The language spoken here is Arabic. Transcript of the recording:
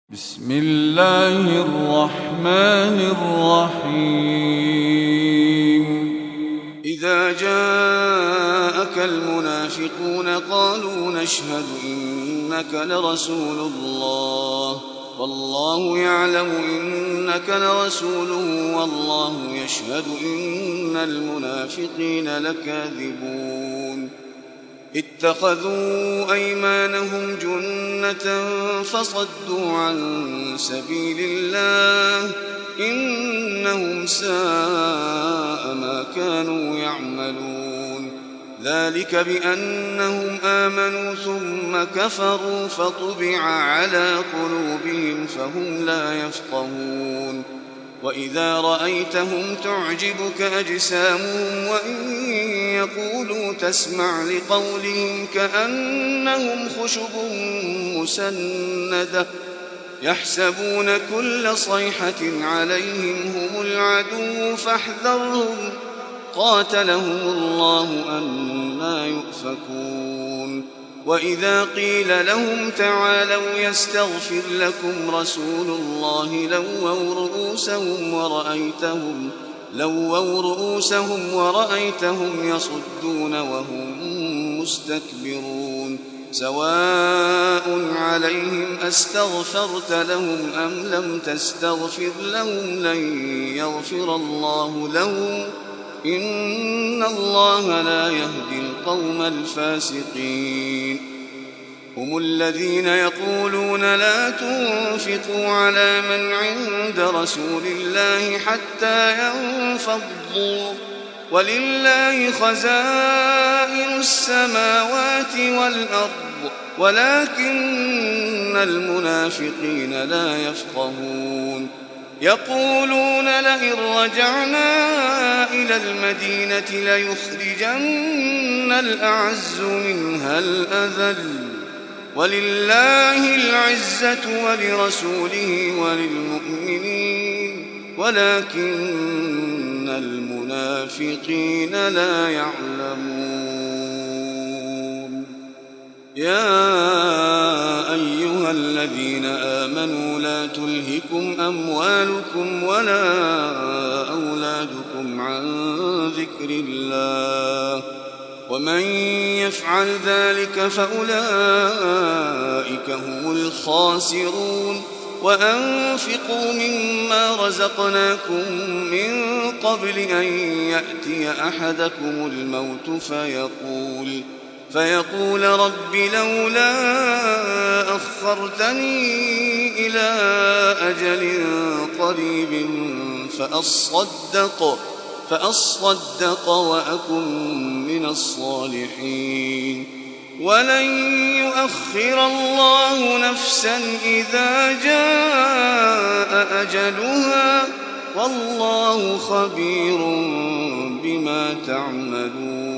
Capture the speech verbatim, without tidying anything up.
بسم الله الرحمن الرحيم. إذا جاءك المنافقون قالوا نشهد إنك لرسول الله والله يعلم إنك لرسوله والله يشهد إن المنافقين لكاذبون. اتخذوا أيمانهم جنة فصدوا عن سبيل الله إنهم ساء ما كانوا يعملون. ذلك بأنهم آمنوا ثم كفروا فطبع على قلوبهم فهم لا يفقهون. وإذا رأيتهم تعجبك أجسامهم وإن يقولوا تسمع لقولهم كأنهم خشب مسندة يحسبون كل صيحة عليهم هم العدو فاحذرهم قاتلهم الله أنى يؤفكون. وإذا قيل لهم تعالوا يستغفر لكم رسول الله لووا رؤوسهم ورأيتهم, لووا رؤوسهم ورأيتهم يصدون وهم مستكبرون. سواء عليهم أستغفرت لهم أم لم تستغفر لهم لن يغفر الله لهم إن الله لا يهدي القوم الفاسقين. هم الذين يقولون لا تنفقوا على من عند رسول الله حتى ينفضوا ولله خزائن السماوات والأرض ولكن المنافقين لا يفقهون. يقولون لئن رجعنا إلى المدينة ليخرجن الأعز منها الأذل ولله العزة ولرسوله وللمؤمنين ولكن المنافقين لا يعلمون. يا أيها الذين آمنوا لا تلهكم أموالكم ولا أولادكم عن ذكر الله ومن يفعل ذلك فأولئك هم الخاسرون. وأنفقوا مما رزقناكم من قبل أن يأتي أحدكم الموت فيقول فيقول رب لولا أخرتني إلى أجل قريب فأصدق, فأصدق وأكن من الصالحين. ولن يؤخر الله نفسا إذا جاء أجلها والله خبير بما تعملون.